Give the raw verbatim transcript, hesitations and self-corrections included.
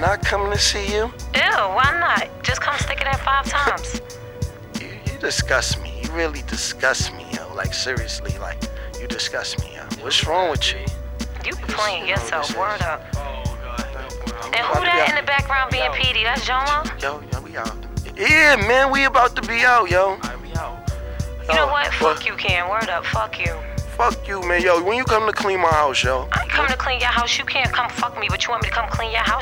not coming to see you? Ew, why not? Just come stick it in five times. You, you disgust me. You really disgust me, yo. Like, seriously, like, you disgust me, yo. What's wrong with you? You be playing You know, yourself, this word is- up. Oh, God. And who that in the background being P D? That's Jomo? Yo, yo, we out. Yeah, man, we about to be out, yo. We out. You know Yo, what? well, Fuck you, Ken. Word up. Fuck you. Fuck you, man. Yo, when you come to clean my house, yo. I ain't coming to clean your house. You can't come fuck me, but you want me to come clean your house?